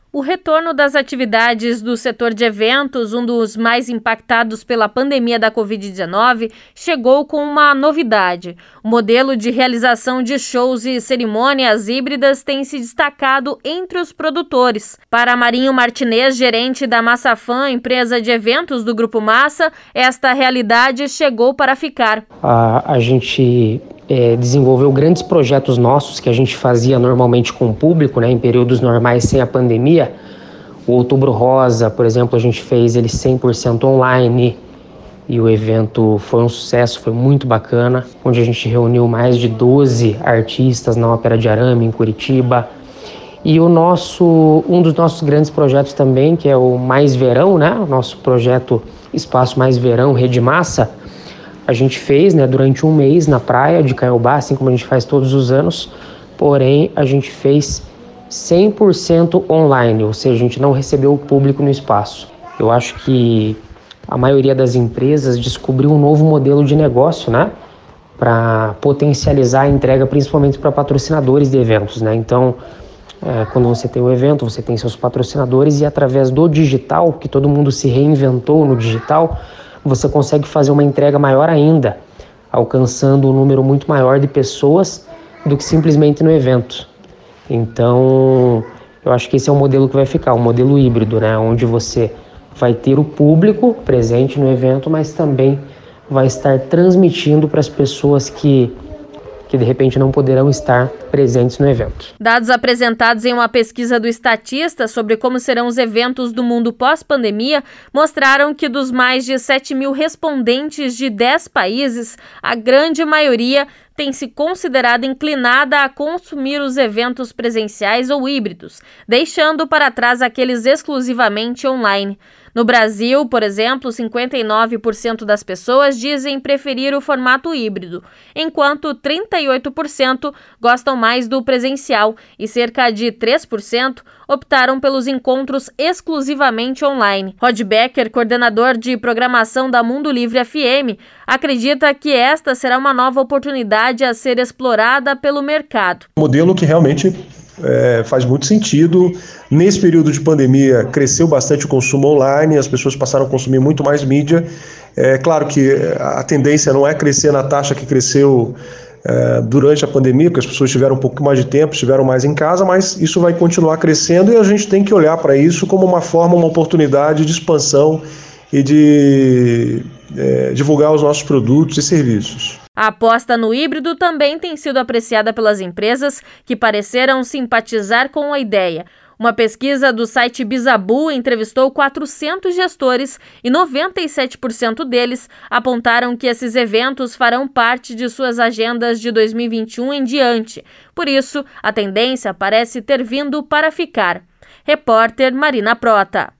O retorno das atividades do setor de eventos, um dos mais impactados pela pandemia da Covid-19, chegou com uma novidade. O modelo de realização de shows e cerimônias híbridas tem se destacado entre os produtores. Para Marinho Martinez, gerente da Massafan, empresa de eventos do Grupo Massa, esta realidade chegou para ficar. A gente desenvolveu grandes projetos nossos que a gente fazia normalmente com o público, em períodos normais sem a pandemia. O Outubro Rosa, por exemplo, a gente fez ele 100% online e o evento foi um sucesso, foi muito bacana, onde a gente reuniu mais de 12 artistas na Ópera de Arame, em Curitiba. E um dos nossos grandes projetos também, que é o Mais Verão, o nosso projeto Espaço Mais Verão, Rede Massa, a gente fez durante um mês na praia de Caiobá, assim como a gente faz todos os anos, porém a gente fez 100% online, ou seja, a gente não recebeu o público no espaço. Eu acho que a maioria das empresas descobriu um novo modelo de negócio, para potencializar a entrega, principalmente para patrocinadores de eventos, Então, quando você tem um evento, você tem seus patrocinadores e através do digital, que todo mundo se reinventou no digital, você consegue fazer uma entrega maior ainda, alcançando um número muito maior de pessoas do que simplesmente no evento. Então, eu acho que esse é o modelo que vai ficar, um modelo híbrido, onde você vai ter o público presente no evento, mas também vai estar transmitindo para as pessoas que de repente não poderão estar presentes no evento. Dados apresentados em uma pesquisa do Statista sobre como serão os eventos do mundo pós-pandemia mostraram que dos mais de 7 mil respondentes de 10 países, a grande maioria tem se considerado inclinada a consumir os eventos presenciais ou híbridos, deixando para trás aqueles exclusivamente online. No Brasil, por exemplo, 59% das pessoas dizem preferir o formato híbrido, enquanto 38% gostam mais do presencial e cerca de 3% optaram pelos encontros exclusivamente online. Rod Becker, coordenador de programação da Mundo Livre FM, acredita que esta será uma nova oportunidade a ser explorada pelo mercado. Um modelo que realmente faz muito sentido. Nesse período de pandemia, cresceu bastante o consumo online, as pessoas passaram a consumir muito mais mídia. É claro que a tendência não é crescer na taxa que cresceu durante a pandemia, porque as pessoas tiveram um pouco mais de tempo, estiveram mais em casa, mas isso vai continuar crescendo e a gente tem que olhar para isso como uma oportunidade de expansão e de divulgar os nossos produtos e serviços. A aposta no híbrido também tem sido apreciada pelas empresas que pareceram simpatizar com a ideia. Uma pesquisa do site Bizabu entrevistou 400 gestores e 97% deles apontaram que esses eventos farão parte de suas agendas de 2021 em diante. Por isso, a tendência parece ter vindo para ficar. Repórter Marina Prota.